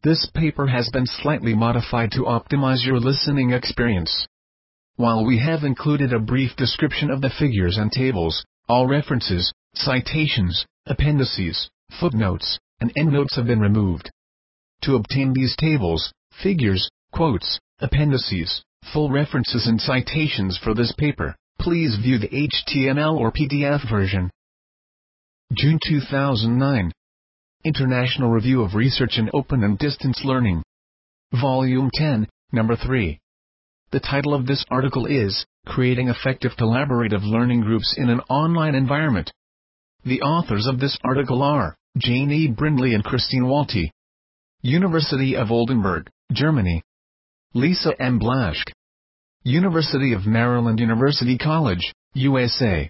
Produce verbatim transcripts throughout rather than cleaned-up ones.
This paper has been slightly modified to optimize your listening experience. While we have included a brief description of the figures and tables, all references, citations, appendices, footnotes, and endnotes have been removed. To obtain these tables, figures, quotes, appendices, full references and citations for this paper, please view the H T M L or P D F version. June two thousand nine. International Review of Research in Open and Distance Learning. Volume ten, Number three. The title of this article is, Creating Effective Collaborative Learning Groups in an Online Environment. The authors of this article are, Jane E. Brindley and Christine Walty. University of Oldenburg, Germany. Lisa M. Blaschke. University of Maryland University College, U S A.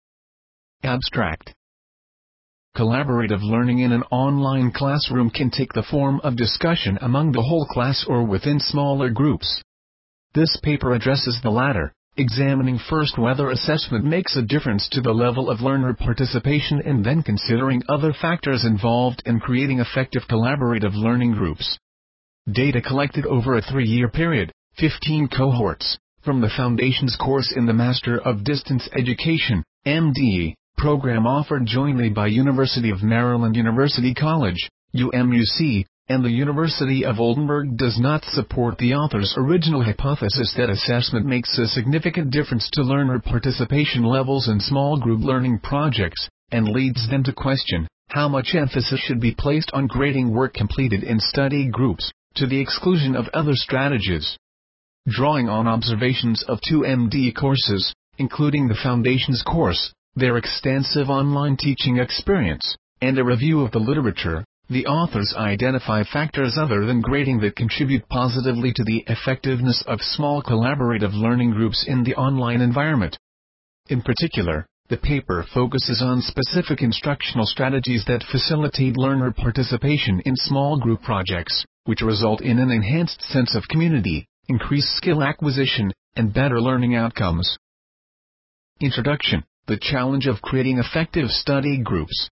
Abstract. Collaborative learning in an online classroom can take the form of discussion among the whole class or within smaller groups. This paper addresses the latter, examining first whether assessment makes a difference to the level of learner participation and then considering other factors involved in creating effective collaborative learning groups. Data collected over a three-year period, fifteen cohorts, from the Foundations course in the Master of Distance Education, M D E, program offered jointly by University of Maryland University College, U M U C, and the University of Oldenburg does not support the author's original hypothesis that assessment makes a significant difference to learner participation levels in small group learning projects, and leads them to question how much emphasis should be placed on grading work completed in study groups, to the exclusion of other strategies. Drawing on observations of two M D courses, including the Foundations course, their extensive online teaching experience, and a review of the literature, the authors identify factors other than grading that contribute positively to the effectiveness of small collaborative learning groups in the online environment. In particular, the paper focuses on specific instructional strategies that facilitate learner participation in small group projects, which result in an enhanced sense of community, increased skill acquisition, and better learning outcomes. Introduction: The challenge of creating effective study groups.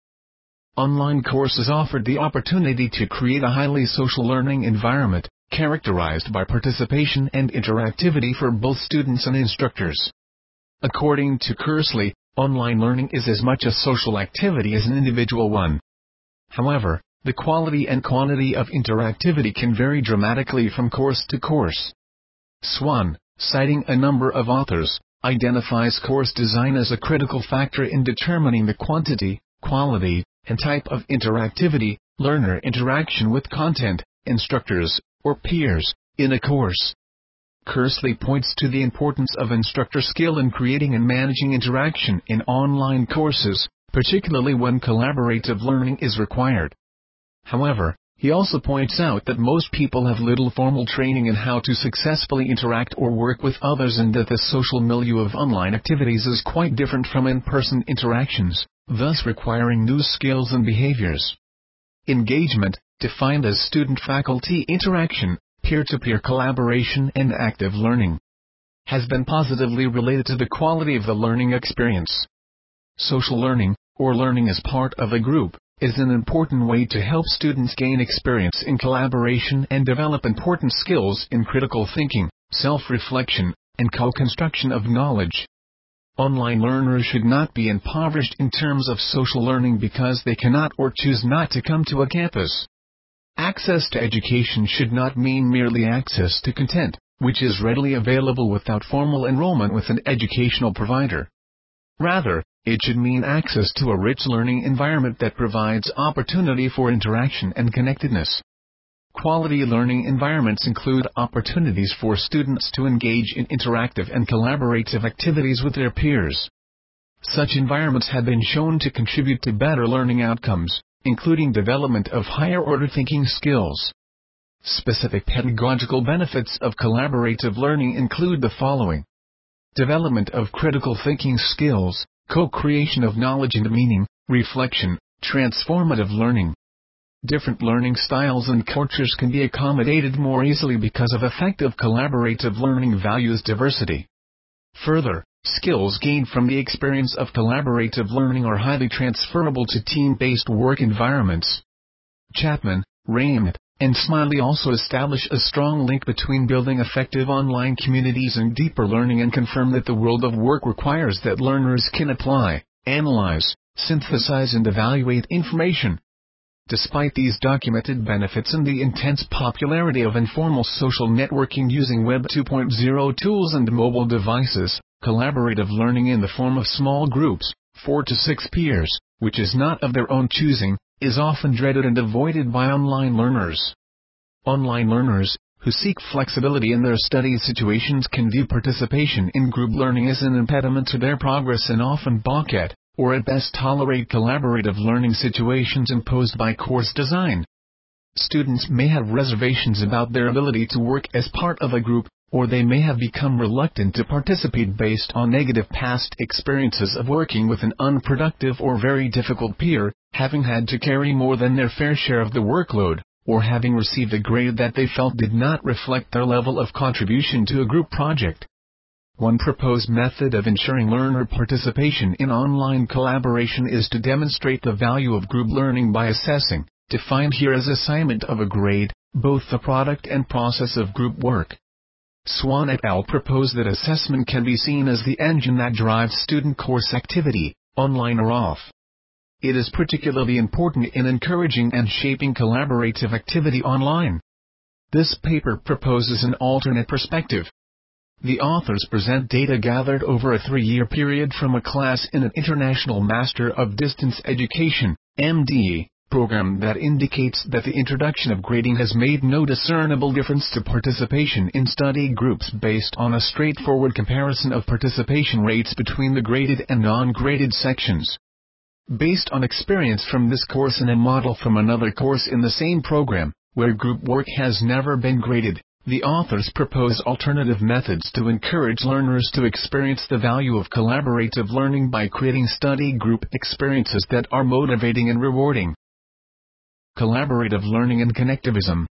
Online courses offered the opportunity to create a highly social learning environment, characterized by participation and interactivity for both students and instructors. According to Kearsley, online learning is as much a social activity as an individual one. However, the quality and quantity of interactivity can vary dramatically from course to course. Swan, citing a number of authors, identifies course design as a critical factor in determining the quantity, quality, and type of interactivity, learner interaction with content, instructors, or peers, in a course. Kearsley points to the importance of instructor skill in creating and managing interaction in online courses, particularly when collaborative learning is required. However, he also points out that most people have little formal training in how to successfully interact or work with others and that the social milieu of online activities is quite different from in-person interactions, thus requiring new skills and behaviors. Engagement, defined as student-faculty interaction, peer-to-peer collaboration and active learning, has been positively related to the quality of the learning experience. Social learning, or learning as part of a group, is an important way to help students gain experience in collaboration and develop important skills in critical thinking, self-reflection, and co-construction of knowledge. Online learners should not be impoverished in terms of social learning because they cannot or choose not to come to a campus. Access to education should not mean merely access to content, which is readily available without formal enrollment with an educational provider. Rather, it should mean access to a rich learning environment that provides opportunity for interaction and connectedness. Quality learning environments include opportunities for students to engage in interactive and collaborative activities with their peers. Such environments have been shown to contribute to better learning outcomes, including development of higher-order thinking skills. Specific pedagogical benefits of collaborative learning include the following: development of critical thinking skills, co-creation of knowledge and meaning, reflection, transformative learning. Different learning styles and cultures can be accommodated more easily because of effective collaborative learning values diversity. Further, skills gained from the experience of collaborative learning are highly transferable to team-based work environments. Chapman, Raymond, and Smiley also establish a strong link between building effective online communities and deeper learning, and confirm that the world of work requires that learners can apply, analyze, synthesize and evaluate information. Despite these documented benefits and the intense popularity of informal social networking using Web two point oh tools and mobile devices, collaborative learning in the form of small groups, four to six peers, which is not of their own choosing, is often dreaded and avoided by online learners. Online learners, who seek flexibility in their study situations, can view participation in group learning as an impediment to their progress and often balk at, or at best tolerate, collaborative learning situations imposed by course design. Students may have reservations about their ability to work as part of a group, or they may have become reluctant to participate based on negative past experiences of working with an unproductive or very difficult peer, having had to carry more than their fair share of the workload, or having received a grade that they felt did not reflect their level of contribution to a group project. One proposed method of ensuring learner participation in online collaboration is to demonstrate the value of group learning by assessing, defined here as assignment of a grade, both the product and process of group work. Swan et al. Propose that assessment can be seen as the engine that drives student course activity, online or off. It is particularly important in encouraging and shaping collaborative activity online. This paper proposes an alternate perspective. The authors present data gathered over a three-year period from a class in an International Master of Distance Education (M D) program that indicates that the introduction of grading has made no discernible difference to participation in study groups based on a straightforward comparison of participation rates between the graded and non-graded sections. Based on experience from this course and a model from another course in the same program, where group work has never been graded, the authors propose alternative methods to encourage learners to experience the value of collaborative learning by creating study group experiences that are motivating and rewarding. Collaborative learning and connectivism.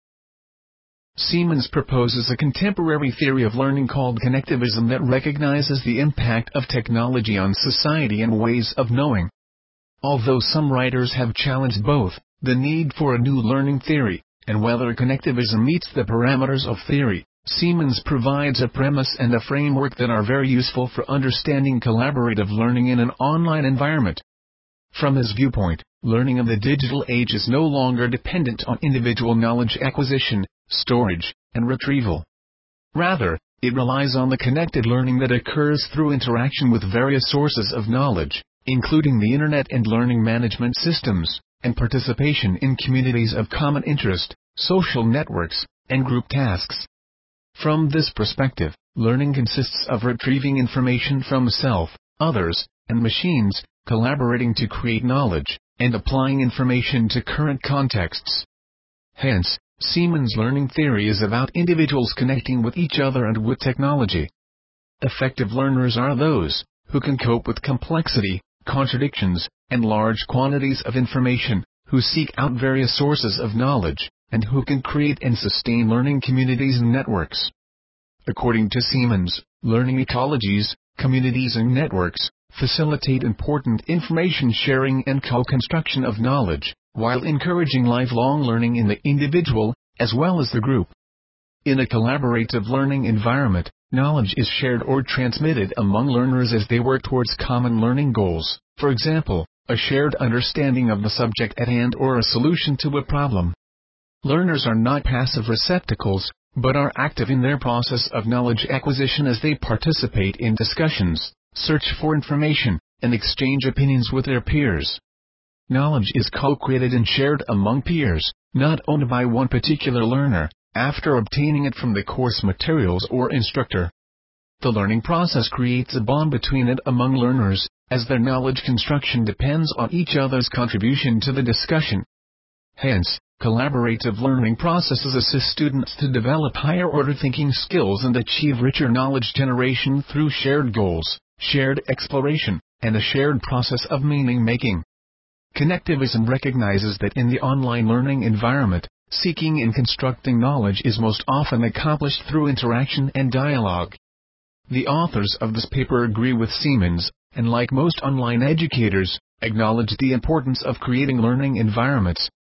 Siemens proposes a contemporary theory of learning called connectivism that recognizes the impact of technology on society and ways of knowing. Although some writers have challenged both the need for a new learning theory and whether connectivism meets the parameters of theory, Siemens provides a premise and a framework that are very useful for understanding collaborative learning in an online environment. From his viewpoint, learning of the digital age is no longer dependent on individual knowledge acquisition, storage, and retrieval. Rather, it relies on the connected learning that occurs through interaction with various sources of knowledge, including the Internet and learning management systems, and participation in communities of common interest, social networks, and group tasks. From this perspective, learning consists of retrieving information from self, others, and machines, collaborating to create knowledge, and applying information to current contexts. Hence, Siemens' learning theory is about individuals connecting with each other and with technology. Effective learners are those who can cope with complexity, contradictions, and large quantities of information, who seek out various sources of knowledge, and who can create and sustain learning communities and networks. According to Siemens, learning ecologies, communities and networks facilitate important information sharing and co-construction of knowledge, while encouraging lifelong learning in the individual, as well as the group. In a collaborative learning environment, knowledge is shared or transmitted among learners as they work towards common learning goals, for example, a shared understanding of the subject at hand or a solution to a problem. Learners are not passive receptacles, but are active in their process of knowledge acquisition as they participate in discussions, search for information, and exchange opinions with their peers. Knowledge is co-created and shared among peers, not owned by one particular learner, after obtaining it from the course materials or instructor. The learning process creates a bond between it among learners, as their knowledge construction depends on each other's contribution to the discussion. Hence, collaborative learning processes assist students to develop higher-order thinking skills and achieve richer knowledge generation through shared goals, shared exploration, and a shared process of meaning-making. Connectivism recognizes that in the online learning environment, seeking and constructing knowledge is most often accomplished through interaction and dialogue. The authors of this paper agree with Siemens, and like most online educators, acknowledge the importance of creating learning environments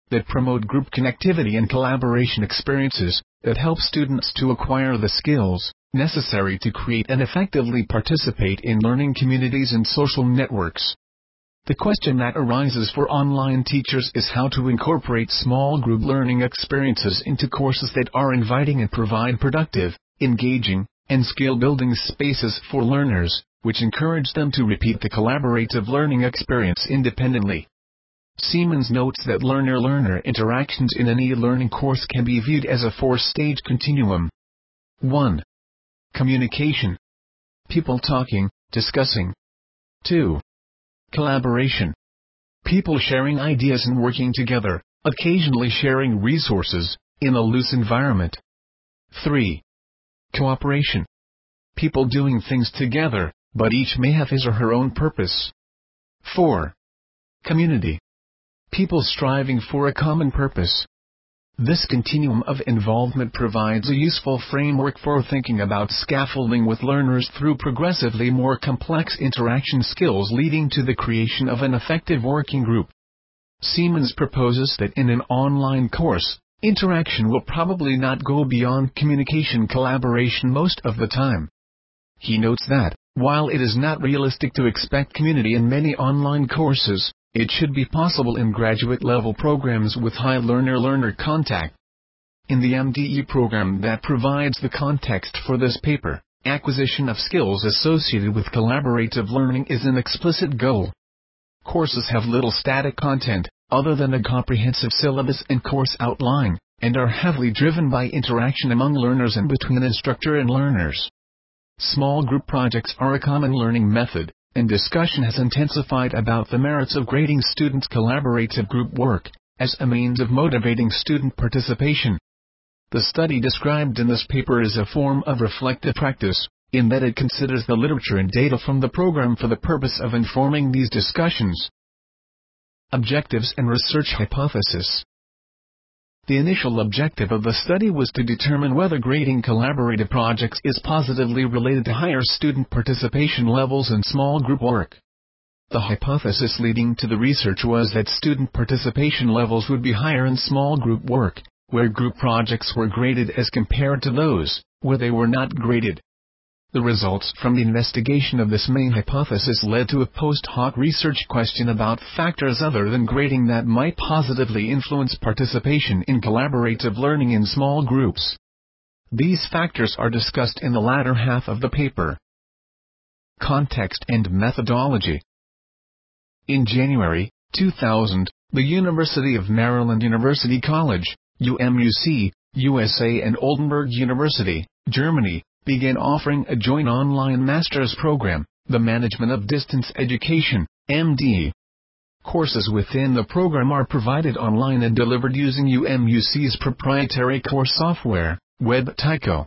that promote group connectivity and collaboration experiences that help students to acquire the skills necessary to create and effectively participate in learning communities and social networks. The question that arises for online teachers is how to incorporate small group learning experiences into courses that are inviting and provide productive, engaging, and skill-building spaces for learners, which encourage them to repeat the collaborative learning experience independently. Siemens notes that learner-learner interactions in an e-learning course can be viewed as a four-stage continuum. one. Communication. People talking, discussing. two. Collaboration. People sharing ideas and working together, occasionally sharing resources, in a loose environment. three. Cooperation. People doing things together, but each may have his or her own purpose. four. Community. People striving for a common purpose. This continuum of involvement provides a useful framework for thinking about scaffolding with learners through progressively more complex interaction skills leading to the creation of an effective working group. Siemens proposes that in an online course, interaction will probably not go beyond communication collaboration most of the time. He notes that, while it is not realistic to expect community in many online courses, it should be possible in graduate-level programs with high learner-learner contact. In the M D E program that provides the context for this paper, acquisition of skills associated with collaborative learning is an explicit goal. Courses have little static content, other than a comprehensive syllabus and course outline, and are heavily driven by interaction among learners and between instructor and learners. Small group projects are a common learning method, and discussion has intensified about the merits of grading students' collaborative group work, as a means of motivating student participation. The study described in this paper is a form of reflective practice, in that it considers the literature and data from the program for the purpose of informing these discussions. Objectives and research hypothesis. The initial objective of the study was to determine whether grading collaborative projects is positively related to higher student participation levels in small group work. The hypothesis leading to the research was that student participation levels would be higher in small group work, where group projects were graded as compared to those where they were not graded. The results from the investigation of this main hypothesis led to a post hoc research question about factors other than grading that might positively influence participation in collaborative learning in small groups. These factors are discussed in the latter half of the paper. Context and methodology. In January two thousand, the University of Maryland University College, U M U C, U S A and Oldenburg University, Germany, began offering a joint online master's program, the Management of Distance Education, M D E. Courses within the program are provided online and delivered using U M U C's proprietary course software, WebTyco.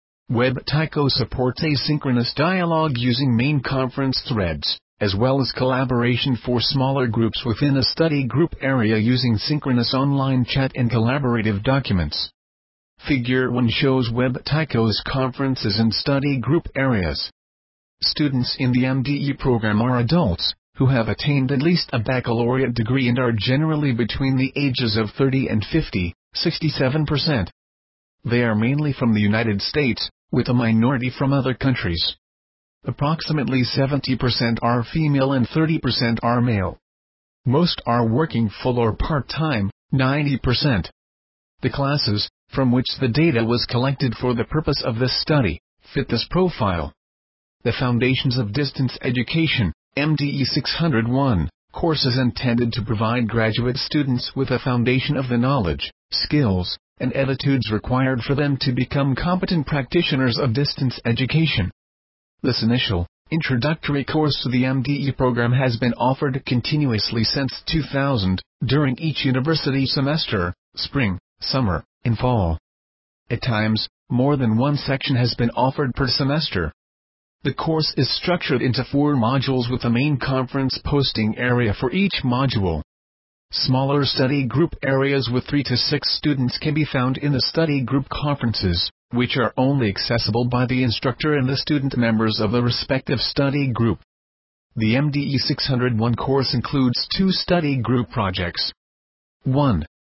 WebTyco supports asynchronous dialogue using main conference threads, as well as collaboration for smaller groups within a study group area using synchronous online chat and collaborative documents. Figure one shows WebTyco's conferences and study group areas. Students in the M D E program are adults, who have attained at least a baccalaureate degree and are generally between the ages of thirty and fifty, sixty-seven percent. They are mainly from the United States, with a minority from other countries. Approximately seventy percent are female and thirty percent are male. Most are working full or part-time, ninety percent. The classes, from which the data was collected for the purpose of this study, fit this profile. The Foundations of Distance Education, M D E six oh one, course is intended to provide graduate students with a foundation of the knowledge, skills, and attitudes required for them to become competent practitioners of distance education. This initial, introductory course to the M D E program has been offered continuously since two thousand, during each university semester, spring, summer, and fall. At times, more than one section has been offered per semester. The course is structured into four modules with a main conference posting area for each module. Smaller study group areas with three to six students can be found in the study group conferences, which are only accessible by the instructor and the student members of the respective study group. The M D E six oh one course includes two study group projects. one.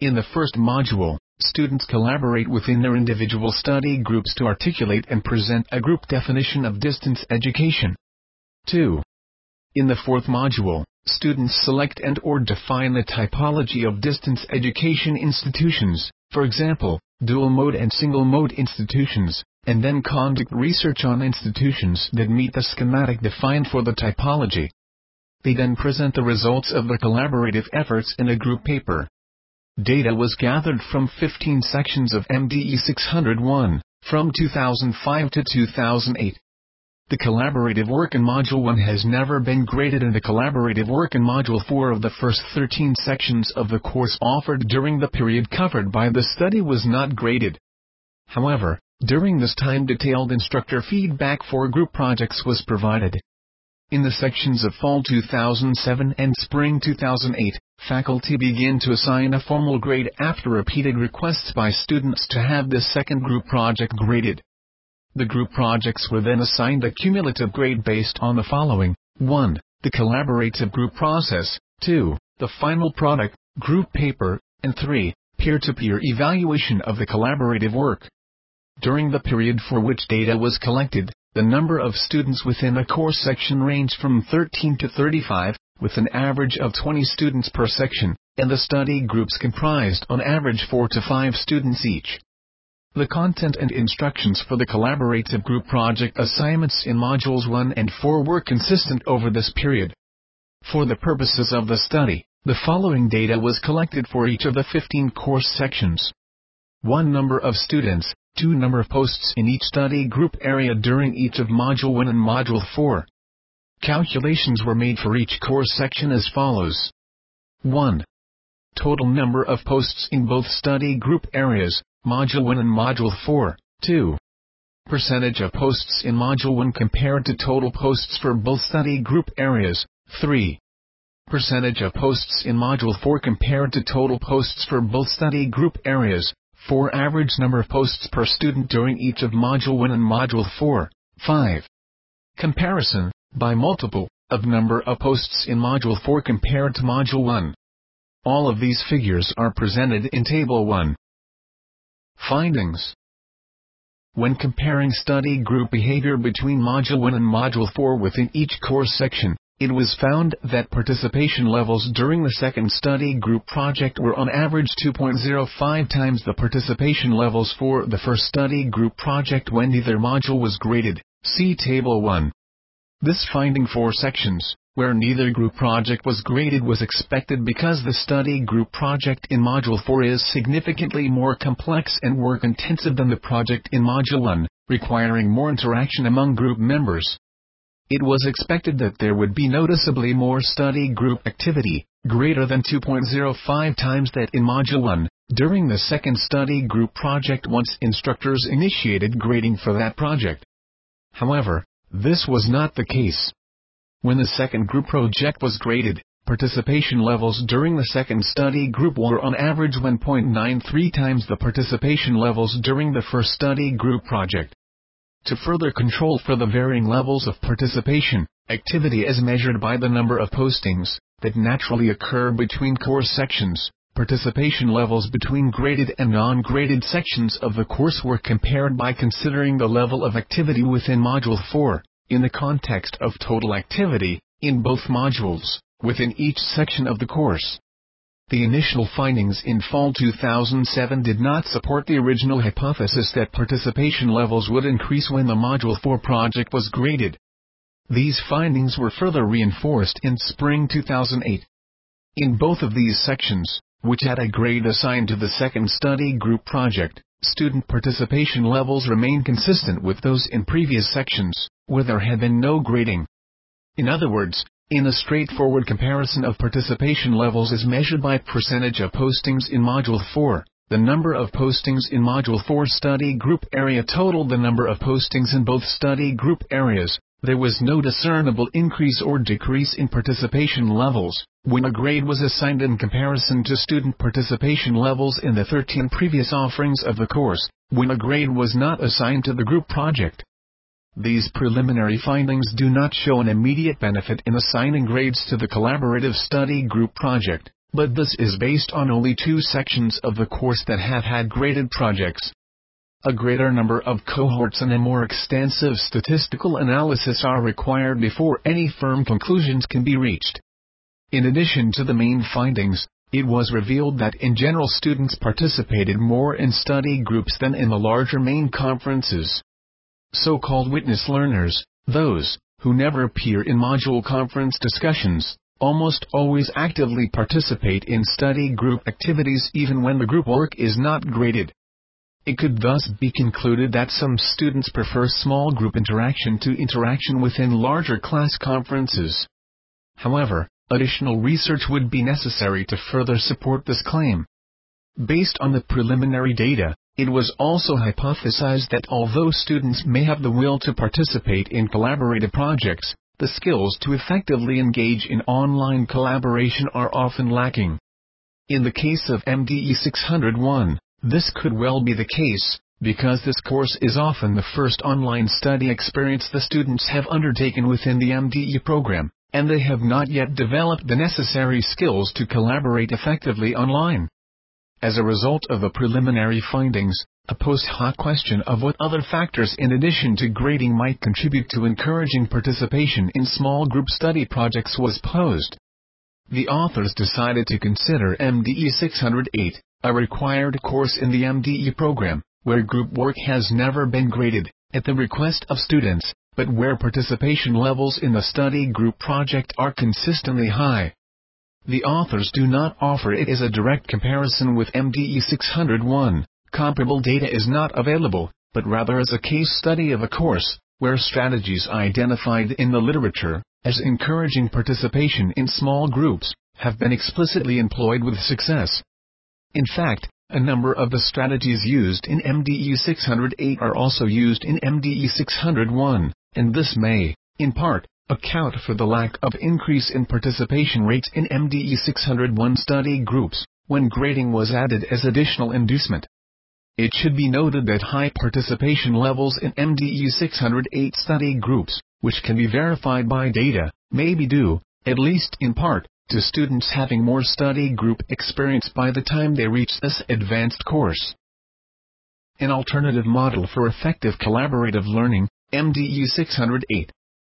In the first module, students collaborate within their individual study groups to articulate and present a group definition of distance education. two. In the fourth module, students select and or define the typology of distance education institutions, for example, dual-mode and single-mode institutions, and then conduct research on institutions that meet the schematic defined for the typology. They then present the results of the collaborative efforts in a group paper. Data was gathered from fifteen sections of M D E six oh one, from two thousand five to two thousand eight. The collaborative work in Module one has never been graded, and the collaborative work in Module four of the first thirteen sections of the course offered during the period covered by the study was not graded. However, during this time detailed instructor feedback for group projects was provided. In the sections of Fall two thousand seven and Spring two thousand eight, faculty began to assign a formal grade after repeated requests by students to have this second group project graded. The group projects were then assigned a cumulative grade based on the following: one. The collaborative group process, two. The final product, group paper, and three. Peer-to-peer evaluation of the collaborative work. During the period for which data was collected, the number of students within a course section ranged from thirteen to thirty-five, with an average of twenty students per section, and the study groups comprised on average four to five students each. The content and instructions for the collaborative group project assignments in Modules one and four were consistent over this period. For the purposes of the study, the following data was collected for each of the fifteen course sections. one. Number of students, two. Number of posts in each study group area during each of Module one and Module four. Calculations were made for each course section as follows. one. Total number of posts in both study group areas, Module one and Module four. two. Percentage of posts in Module one compared to total posts for both study group areas. three. Percentage of posts in Module four compared to total posts for both study group areas. four. Average number of posts per student during each of Module one and Module four. five. Comparison, by multiple, of number of posts in Module four compared to Module one. All of these figures are presented in Table one. Findings. When comparing study group behavior between Module one and Module four within each course section, it was found that participation levels during the second study group project were on average two point zero five times the participation levels for the first study group project when neither module was graded. See Table one. This finding for sections where neither group project was graded was expected because the study group project in Module four is significantly more complex and work-intensive than the project in Module one, requiring more interaction among group members. It was expected that there would be noticeably more study group activity, greater than two point zero five times that in Module one, during the second study group project once instructors initiated grading for that project. However, this was not the case. When the second group project was graded, participation levels during the second study group were on average one point nine three times the participation levels during the first study group project. To further control for the varying levels of participation, activity as measured by the number of postings that naturally occur between course sections, participation levels between graded and non-graded sections of the course were compared by considering the level of activity within Module four, in the context of total activity, in both modules, within each section of the course. The initial findings in Fall two thousand seven did not support the original hypothesis that participation levels would increase when the Module four project was graded. These findings were further reinforced in Spring two thousand eight. In both of these sections, which had a grade assigned to the second study group project, student participation levels remained consistent with those in previous sections, where there had been no grading. In other words, in a straightforward comparison of participation levels as measured by percentage of postings in Module four, the number of postings in Module four study group area totaled the number of postings in both study group areas. There was no discernible increase or decrease in participation levels when a grade was assigned in comparison to student participation levels in the thirteen previous offerings of the course, when a grade was not assigned to the group project. These preliminary findings do not show an immediate benefit in assigning grades to the collaborative study group project, but this is based on only two sections of the course that have had graded projects. A greater number of cohorts and a more extensive statistical analysis are required before any firm conclusions can be reached. In addition to the main findings, it was revealed that in general students participated more in study groups than in the larger main conferences. So-called witness learners, those who never appear in module conference discussions, almost always actively participate in study group activities even when the group work is not graded. It could thus be concluded that some students prefer small group interaction to interaction within larger class conferences. However, additional research would be necessary to further support this claim. Based on the preliminary data, it was also hypothesized that although students may have the will to participate in collaborative projects, the skills to effectively engage in online collaboration are often lacking. In the case of M D E six oh one, this could well be the case, because this course is often the first online study experience the students have undertaken within the M D E program, and they have not yet developed the necessary skills to collaborate effectively online. As a result of the preliminary findings, a post hoc question of what other factors in addition to grading might contribute to encouraging participation in small group study projects was posed. The authors decided to consider M D E six oh eight, a required course in the M D E program, where group work has never been graded, at the request of students, but where participation levels in the study group project are consistently high. The authors do not offer it as a direct comparison with M D E six oh one, comparable data is not available, but rather as a case study of a course, where strategies identified in the literature, as encouraging participation in small groups, have been explicitly employed with success. In fact, a number of the strategies used in M D E six oh eight are also used in M D E six oh one, and this may, in part, account for the lack of increase in participation rates in M D E six oh one study groups, when grading was added as additional inducement. It should be noted that high participation levels in M D E six oh eight study groups, which can be verified by data, may be due, at least in part, to students having more study group experience by the time they reach this advanced course. An alternative model for effective collaborative learning, M D E six oh eight.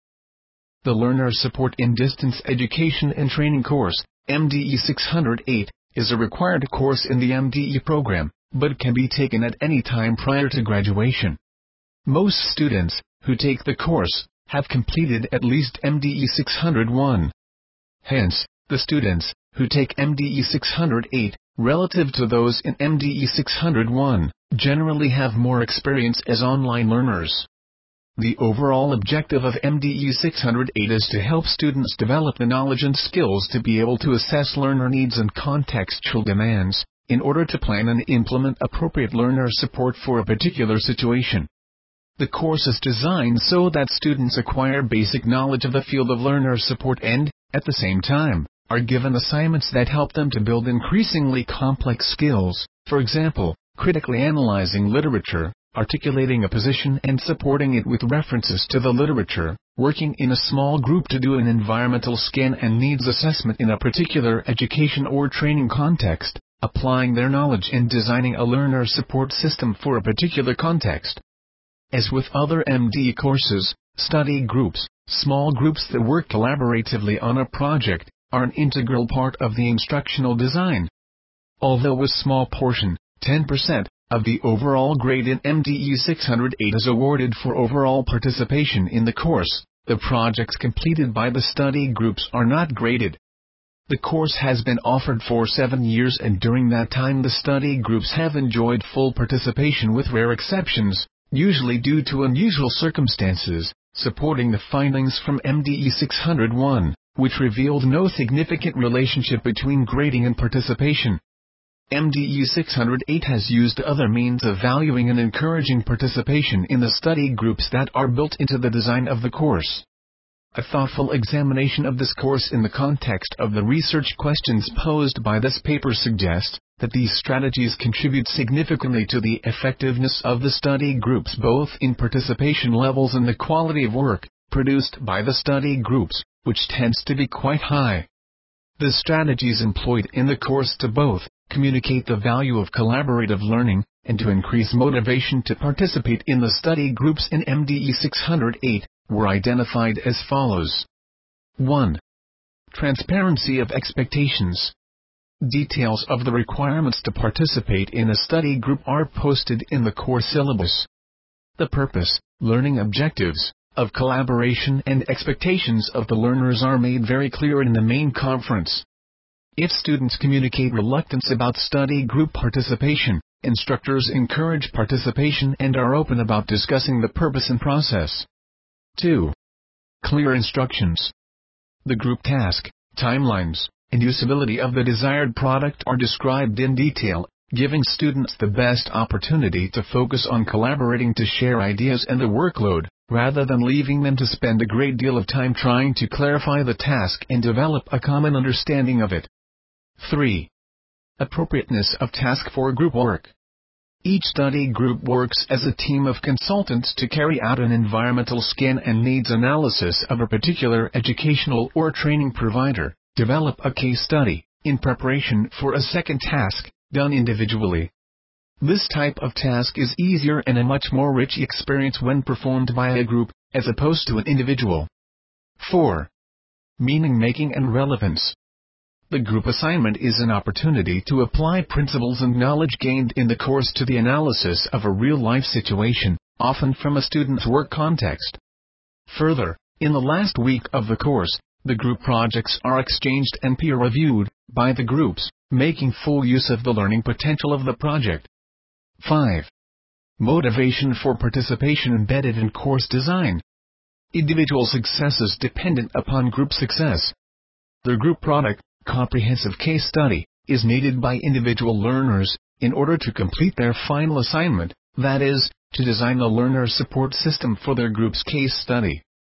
The Learner Support in Distance Education and Training course, M D E six oh eight, is a required course in the M D E program, but can be taken at any time prior to graduation. Most students who take the course have completed at least M D E six oh one. Hence, the students who take M D E six oh eight, relative to those in M D E six oh one, generally have more experience as online learners. The overall objective of M D E six oh eight is to help students develop the knowledge and skills to be able to assess learner needs and contextual demands, in order to plan and implement appropriate learner support for a particular situation. The course is designed so that students acquire basic knowledge of the field of learner support and, at the same time, are given assignments that help them to build increasingly complex skills, for example, critically analyzing literature, articulating a position and supporting it with references to the literature, working in a small group to do an environmental scan and needs assessment in a particular education or training context, applying their knowledge and designing a learner support system for a particular context. As with other M D E courses, study groups, small groups that work collaboratively on a project, are an integral part of the instructional design. Although a small portion, ten percent, of the overall grade in M D E six oh eight is awarded for overall participation in the course, the projects completed by the study groups are not graded. The course has been offered for seven years and during that time the study groups have enjoyed full participation with rare exceptions, usually due to unusual circumstances, supporting the findings from M D E six oh one, which revealed no significant relationship between grading and participation. M D E six oh eight has used other means of valuing and encouraging participation in the study groups that are built into the design of the course. A thoughtful examination of this course in the context of the research questions posed by this paper suggests that these strategies contribute significantly to the effectiveness of the study groups both in participation levels and the quality of work produced by the study groups, which tends to be quite high. The strategies employed in the course to both communicate the value of collaborative learning and to increase motivation to participate in the study groups in M D E six oh eight were identified as follows. one. Transparency of expectations. Details of the requirements to participate in a study group are posted in the course syllabus. The purpose, learning objectives, of collaboration and expectations of the learners are made very clear in the main conference. If students communicate reluctance about study group participation, instructors encourage participation and are open about discussing the purpose and process. two. Clear instructions. The group task, timelines, and usability of the desired product are described in detail, giving students the best opportunity to focus on collaborating to share ideas and the workload, rather than leaving them to spend a great deal of time trying to clarify the task and develop a common understanding of it. three. Appropriateness of task for group work. Each study group works as a team of consultants to carry out an environmental scan and needs analysis of a particular educational or training provider, develop a case study, in preparation for a second task, done individually. This type of task is easier and a much more rich experience when performed by a group, as opposed to an individual. four. Meaning-making and relevance. The group assignment is an opportunity to apply principles and knowledge gained in the course to the analysis of a real-life situation, often from a student's work context. Further, in the last week of the course, the group projects are exchanged and peer-reviewed by the groups, making full use of the learning potential of the project. five. Motivation for participation embedded in course design. Individual success is dependent upon group success. The group product, comprehensive case study, is needed by individual learners in order to complete their final assignment, that is, to design the learner support system for their group's case study.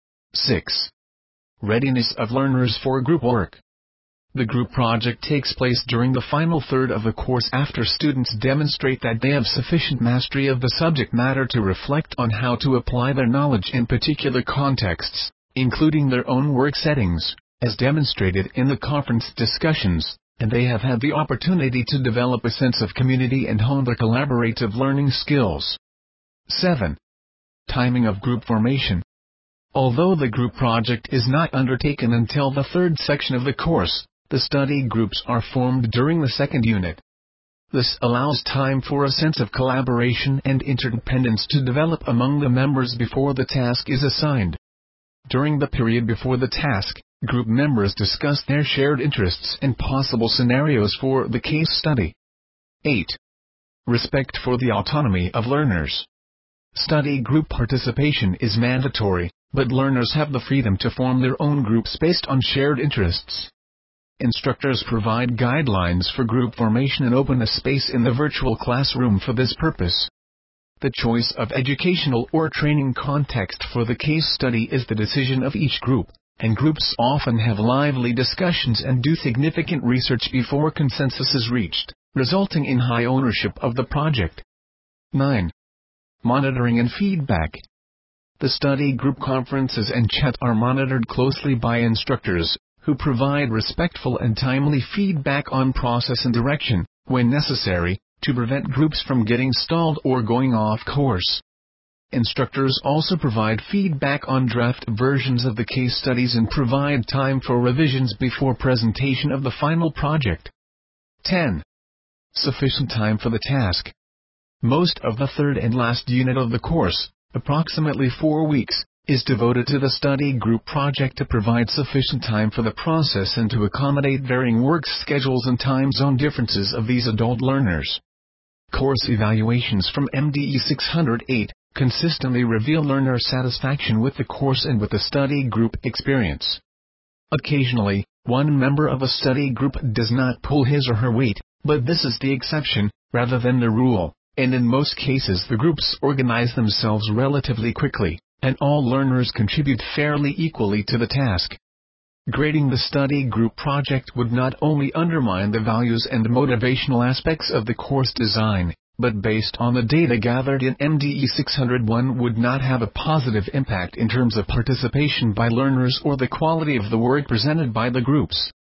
six. Readiness of learners for group work. The group project takes place during the final third of the course after students demonstrate that they have sufficient mastery of the subject matter to reflect on how to apply their knowledge in particular contexts, including their own work settings, as demonstrated in the conference discussions, and they have had the opportunity to develop a sense of community and hone their collaborative learning skills. seven. Timing of group formation. Although the group project is not undertaken until the third section of the course, the study groups are formed during the second unit. This allows time for a sense of collaboration and interdependence to develop among the members before the task is assigned. During the period before the task, group members discuss their shared interests and possible scenarios for the case study. eight. Respect for the autonomy of learners. Study group participation is mandatory, but learners have the freedom to form their own groups based on shared interests. Instructors provide guidelines for group formation and open a space in the virtual classroom for this purpose. The choice of educational or training context for the case study is the decision of each group, and groups often have lively discussions and do significant research before consensus is reached, resulting in high ownership of the project. nine. Monitoring and feedback. The study group conferences and chat are monitored closely by instructors, who provide respectful and timely feedback on process and direction, when necessary, to prevent groups from getting stalled or going off course. Instructors also provide feedback on draft versions of the case studies and provide time for revisions before presentation of the final project. ten. Sufficient time for the task. Most of the third and last unit of the course, approximately four weeks, is devoted to the study group project to provide sufficient time for the process and to accommodate varying work schedules and time zone differences of these adult learners. Course evaluations from M D E six oh eight consistently reveal learner satisfaction with the course and with the study group experience. Occasionally, one member of a study group does not pull his or her weight, but this is the exception, rather than the rule, and in most cases the groups organize themselves relatively quickly, and all learners contribute fairly equally to the task. Grading the study group project would not only undermine the values and motivational aspects of the course design, but based on the data gathered in M D E six oh one would not have a positive impact in terms of participation by learners or the quality of the work presented by the groups.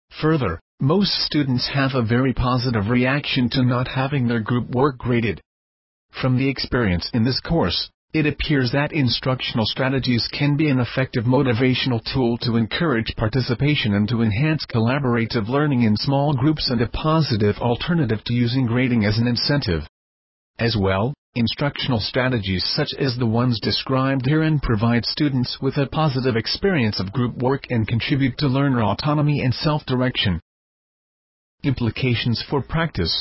Further, most students have a very positive reaction to not having their group work graded. From the experience in this course, it appears that instructional strategies can be an effective motivational tool to encourage participation and to enhance collaborative learning in small groups, and a positive alternative to using grading as an incentive. As well, instructional strategies such as the ones described herein provide students with a positive experience of group work and contribute to learner autonomy and self-direction. Implications for practice.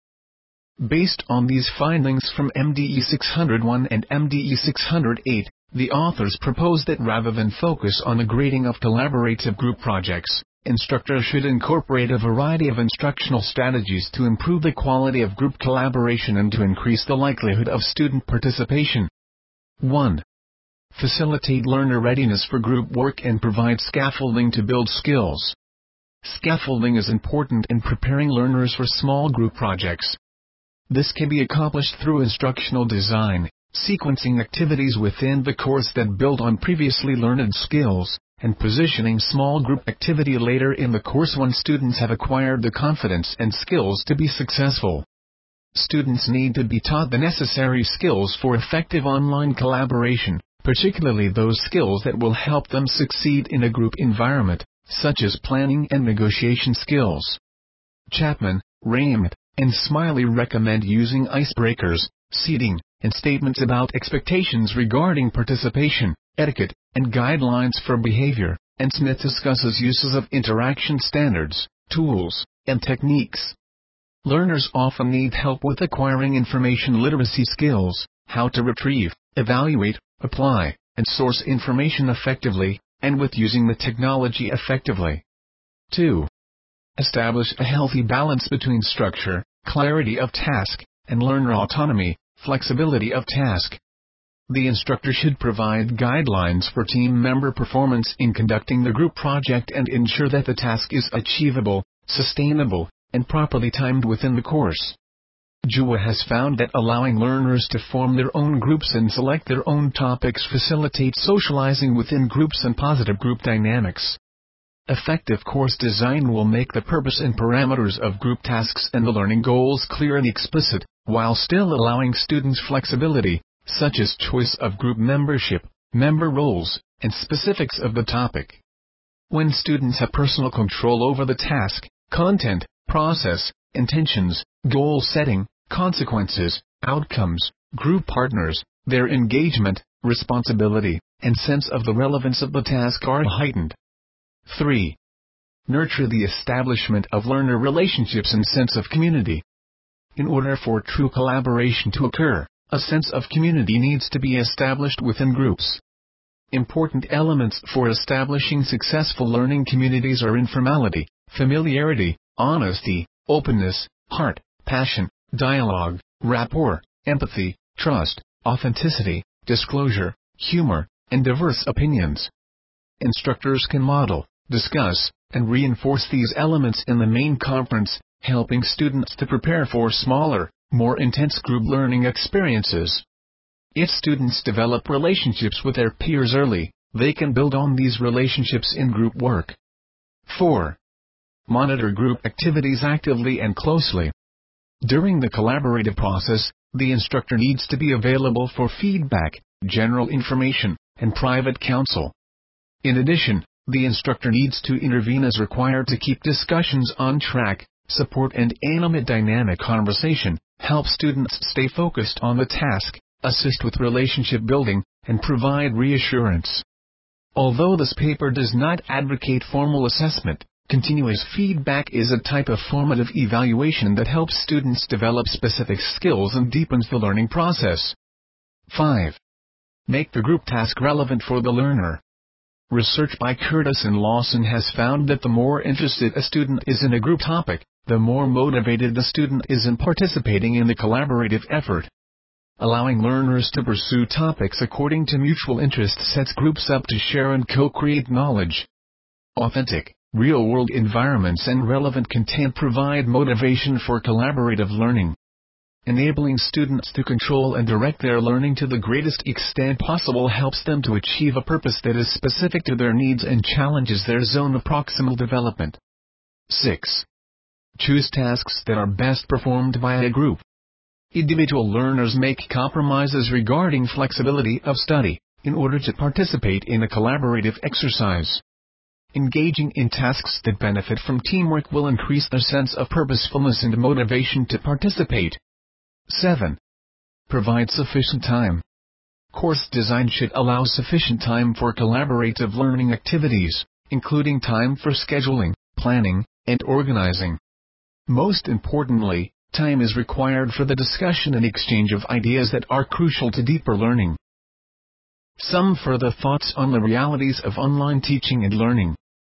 Based on these findings from M D E six oh one and M D E six oh eight, the authors propose that rather than focus on the grading of collaborative group projects, instructors should incorporate a variety of instructional strategies to improve the quality of group collaboration and to increase the likelihood of student participation. one. Facilitate learner readiness for group work and provide scaffolding to build skills. Scaffolding is important in preparing learners for small group projects. This can be accomplished through instructional design, sequencing activities within the course that build on previously learned skills, and positioning small group activity later in the course when students have acquired the confidence and skills to be successful. Students need to be taught the necessary skills for effective online collaboration, particularly those skills that will help them succeed in a group environment, such as planning and negotiation skills. Chapman, Raymond, and Smiley recommend using icebreakers, seating, and statements about expectations regarding participation, etiquette, and guidelines for behavior, and Smith discusses uses of interaction standards, tools, and techniques. Learners often need help with acquiring information literacy skills, how to retrieve, evaluate, apply, and source information effectively, and with using the technology effectively. two. Establish a healthy balance between structure, clarity of task, and learner autonomy, flexibility of task. The instructor should provide guidelines for team member performance in conducting the group project and ensure that the task is achievable, sustainable, and properly timed within the course. Jua has found that allowing learners to form their own groups and select their own topics facilitates socializing within groups and positive group dynamics. Effective course design will make the purpose and parameters of group tasks and the learning goals clear and explicit, while still allowing students flexibility, such as choice of group membership, member roles, and specifics of the topic. When students have personal control over the task, content, process, intentions, goal setting, consequences, outcomes, group partners, their engagement, responsibility, and sense of the relevance of the task are heightened. three. Nurture the establishment of learner relationships and sense of community. In order for true collaboration to occur, a sense of community needs to be established within groups. Important elements for establishing successful learning communities are informality, familiarity, honesty, openness, heart, passion, dialogue, rapport, empathy, trust, authenticity, disclosure, humor, and diverse opinions. Instructors can model, discuss, and reinforce these elements in the main conference, helping students to prepare for smaller, more intense group learning experiences. If students develop relationships with their peers early, they can build on these relationships in group work. four. Monitor group activities actively and closely. During the collaborative process, the instructor needs to be available for feedback, general information, and private counsel. In addition, the instructor needs to intervene as required to keep discussions on track, support an animate dynamic conversation, help students stay focused on the task, assist with relationship building, and provide reassurance. Although this paper does not advocate formal assessment, continuous feedback is a type of formative evaluation that helps students develop specific skills and deepens the learning process. five. Make the group task relevant for the learner. Research by Curtis and Lawson has found that the more interested a student is in a group topic, the more motivated the student is in participating in the collaborative effort. Allowing learners to pursue topics according to mutual interest sets groups up to share and co-create knowledge. Authentic, real-world environments and relevant content provide motivation for collaborative learning. Enabling students to control and direct their learning to the greatest extent possible helps them to achieve a purpose that is specific to their needs and challenges their zone of proximal development. six. Choose tasks that are best performed by a group. Individual learners make compromises regarding flexibility of study, in order to participate in a collaborative exercise. Engaging in tasks that benefit from teamwork will increase their sense of purposefulness and motivation to participate. seven. Provide sufficient time. Course design should allow sufficient time for collaborative learning activities, including time for scheduling, planning, and organizing. Most importantly, time is required for the discussion and exchange of ideas that are crucial to deeper learning. Some further thoughts on the realities of online teaching and learning.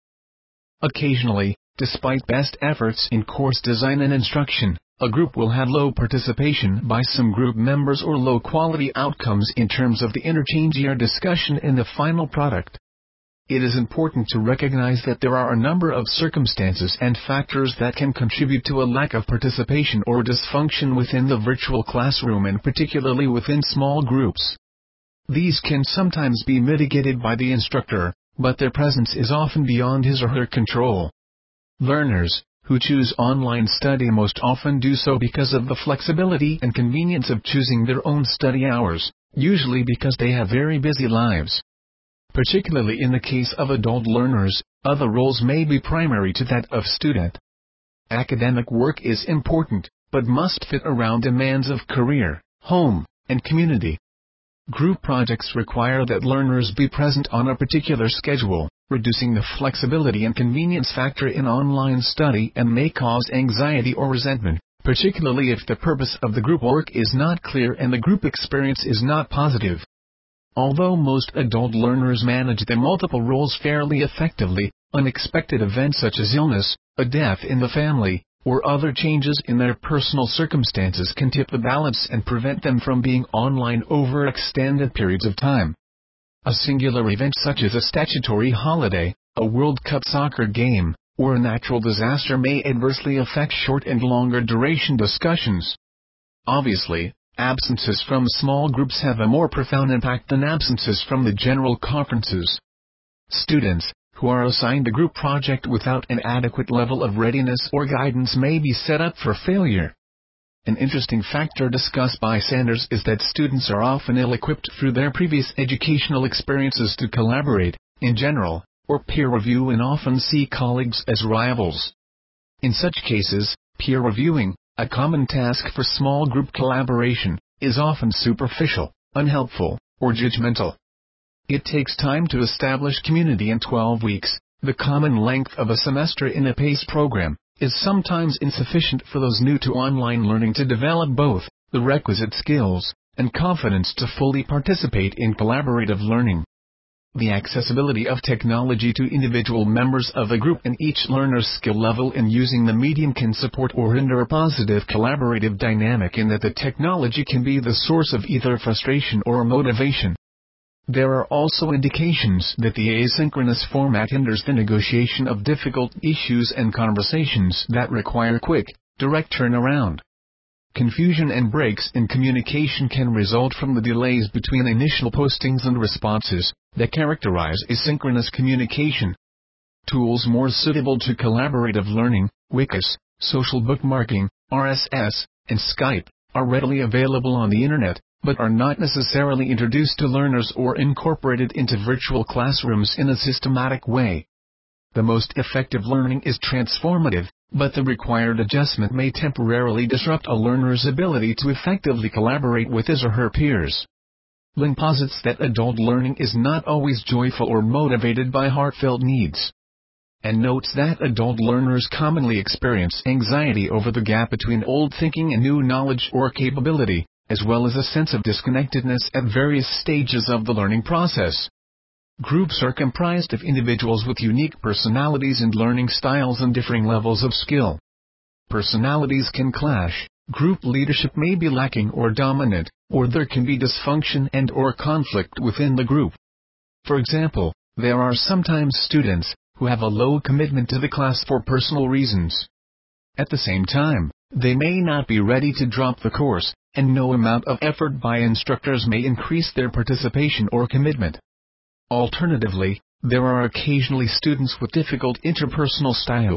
Occasionally, despite best efforts in course design and instruction, a group will have low participation by some group members or low quality outcomes in terms of the interchange or discussion in the final product. It is important to recognize that there are a number of circumstances and factors that can contribute to a lack of participation or dysfunction within the virtual classroom, and particularly within small groups. These can sometimes be mitigated by the instructor, but their presence is often beyond his or her control. Learners who choose online study most often do so because of the flexibility and convenience of choosing their own study hours, usually because they have very busy lives. Particularly in the case of adult learners, other roles may be primary to that of student. Academic work is important, but must fit around demands of career, home, and community. Group projects require that learners be present on a particular schedule, reducing the flexibility and convenience factor in online study, and may cause anxiety or resentment, particularly if the purpose of the group work is not clear and the group experience is not positive. Although most adult learners manage their multiple roles fairly effectively, unexpected events such as illness, a death in the family, or other changes in their personal circumstances can tip the balance and prevent them from being online over extended periods of time. A singular event such as a statutory holiday, a World Cup soccer game, or a natural disaster may adversely affect short and longer duration discussions. Obviously, absences from small groups have a more profound impact than absences from the general conferences. Students who are assigned a group project without an adequate level of readiness or guidance may be set up for failure. An interesting factor discussed by Sanders is that students are often ill-equipped through their previous educational experiences to collaborate, in general, or peer review, and often see colleagues as rivals. In such cases, peer reviewing, a common task for small group collaboration, is often superficial, unhelpful, or judgmental. It takes time to establish community, and twelve weeks, the common length of a semester in a PACE program, is sometimes insufficient for those new to online learning to develop both the requisite skills and confidence to fully participate in collaborative learning. The accessibility of technology to individual members of a group and each learner's skill level in using the medium can support or hinder a positive collaborative dynamic, in that the technology can be the source of either frustration or motivation. There are also indications that the asynchronous format hinders the negotiation of difficult issues and conversations that require quick, direct turnaround. Confusion and breaks in communication can result from the delays between initial postings and responses that characterize asynchronous communication. Tools more suitable to collaborative learning, Wikis, social bookmarking, R S S, and Skype, are readily available on the Internet, but are not necessarily introduced to learners or incorporated into virtual classrooms in a systematic way. The most effective learning is transformative, but the required adjustment may temporarily disrupt a learner's ability to effectively collaborate with his or her peers. Lynn posits that adult learning is not always joyful or motivated by heartfelt needs, and notes that adult learners commonly experience anxiety over the gap between old thinking and new knowledge or capability, as well as a sense of disconnectedness at various stages of the learning process. Groups are comprised of individuals with unique personalities and learning styles and differing levels of skill. Personalities can clash, group leadership may be lacking or dominant, or there can be dysfunction and or conflict within the group. For example, there are sometimes students who have a low commitment to the class for personal reasons. At the same time, they may not be ready to drop the course, and no amount of effort by instructors may increase their participation or commitment. Alternatively, there are occasionally students with difficult interpersonal styles,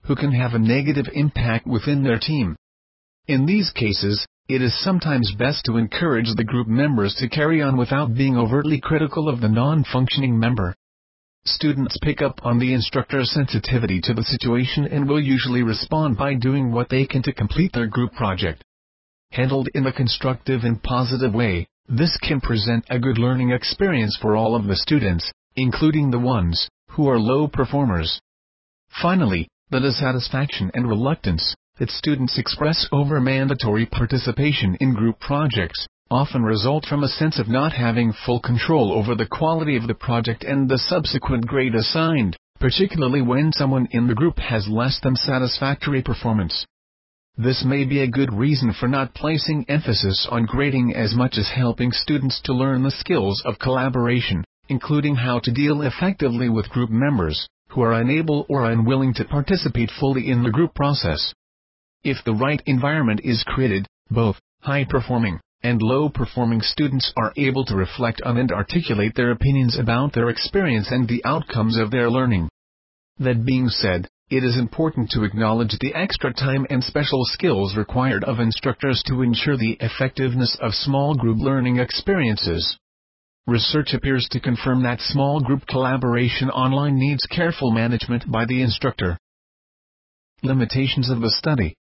who can have a negative impact within their team. In these cases, it is sometimes best to encourage the group members to carry on without being overtly critical of the non-functioning member. Students pick up on the instructor's sensitivity to the situation and will usually respond by doing what they can to complete their group project. Handled in a constructive and positive way, this can present a good learning experience for all of the students, including the ones who are low performers. Finally, the dissatisfaction and reluctance that students express over mandatory participation in group projects often result from a sense of not having full control over the quality of the project and the subsequent grade assigned, particularly when someone in the group has less than satisfactory performance. This may be a good reason for not placing emphasis on grading as much as helping students to learn the skills of collaboration, including how to deal effectively with group members who are unable or unwilling to participate fully in the group process. If the right environment is created, both high-performing and low-performing students are able to reflect on and articulate their opinions about their experience and the outcomes of their learning. That being said, it is important to acknowledge the extra time and special skills required of instructors to ensure the effectiveness of small group learning experiences. Research appears to confirm that small group collaboration online needs careful management by the instructor. Limitations of the study.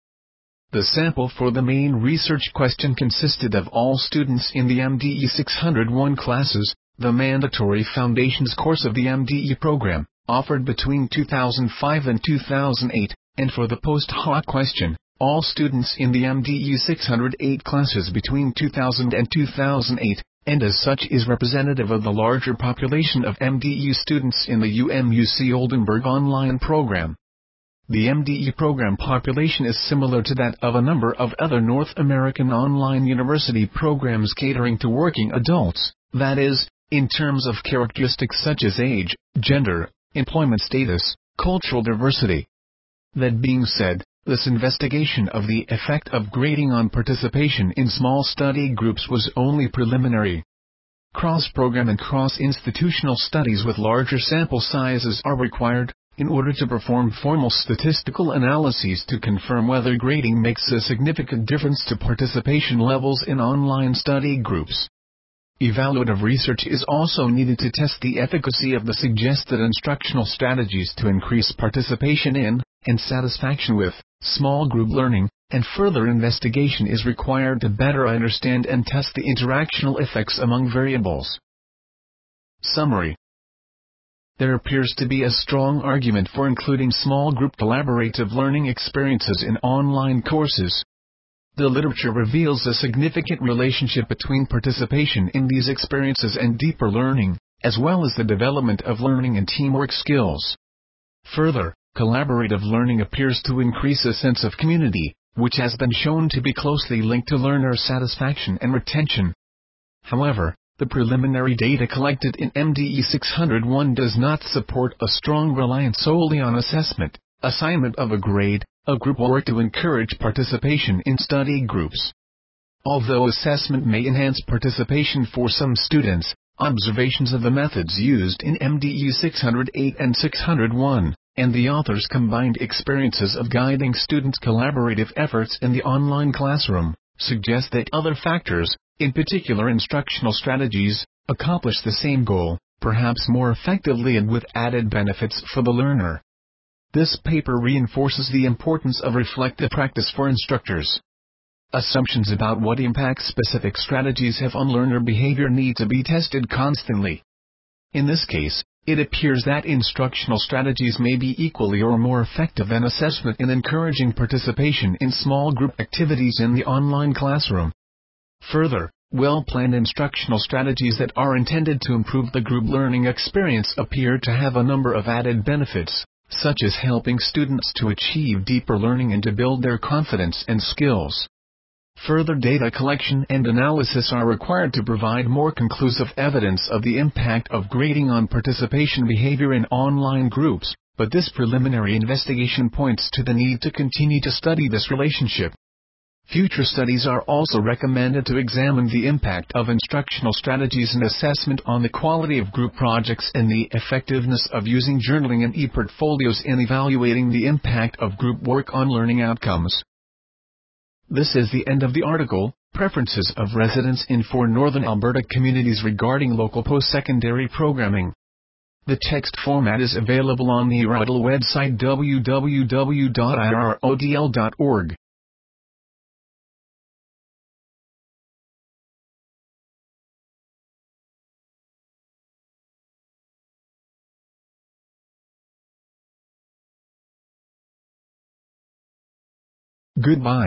The sample for the main research question consisted of all students in the M D E six oh one classes, the mandatory foundations course of the M D E program, offered between two thousand five and two thousand eight, and for the post hoc question, all students in the M D E six oh eight classes between two thousand and two thousand eight, and as such is representative of the larger population of M D E students in the U M U C Oldenburg online program. The M D E program population is similar to that of a number of other North American online university programs catering to working adults, that is, in terms of characteristics such as age, gender, employment status, cultural diversity. That being said, this investigation of the effect of grading on participation in small study groups was only preliminary. Cross-program and cross-institutional studies with larger sample sizes are required, in order to perform formal statistical analyses to confirm whether grading makes a significant difference to participation levels in online study groups. Evaluative research is also needed to test the efficacy of the suggested instructional strategies to increase participation in, and satisfaction with, small group learning, and further investigation is required to better understand and test the interactional effects among variables. Summary. There appears to be a strong argument for including small group collaborative learning experiences in online courses. The literature reveals a significant relationship between participation in these experiences and deeper learning, as well as the development of learning and teamwork skills. Further, collaborative learning appears to increase a sense of community, which has been shown to be closely linked to learner satisfaction and retention. However, the preliminary data collected in M D E six oh one does not support a strong reliance solely on assessment, assignment of a grade, a group work to encourage participation in study groups. Although assessment may enhance participation for some students, observations of the methods used in M D E six oh eight and six oh one, and the authors' combined experiences of guiding students' collaborative efforts in the online classroom, suggest that other factors, in particular instructional strategies, accomplish the same goal, perhaps more effectively and with added benefits for the learner. This paper reinforces the importance of reflective practice for instructors. Assumptions about what impact specific strategies have on learner behavior need to be tested constantly. In this case, it appears that instructional strategies may be equally or more effective than assessment in encouraging participation in small group activities in the online classroom. Further, well-planned instructional strategies that are intended to improve the group learning experience appear to have a number of added benefits, such as helping students to achieve deeper learning and to build their confidence and skills. Further data collection and analysis are required to provide more conclusive evidence of the impact of grading on participation behavior in online groups, but this preliminary investigation points to the need to continue to study this relationship. Future studies are also recommended to examine the impact of instructional strategies and assessment on the quality of group projects and the effectiveness of using journaling and e-portfolios in evaluating the impact of group work on learning outcomes. This is the end of the article, Preferences of Residents in Four Northern Alberta Communities Regarding Local Post-Secondary Programming. The text format is available on the R O D L website w w w dot i r o d l dot org. Goodbye.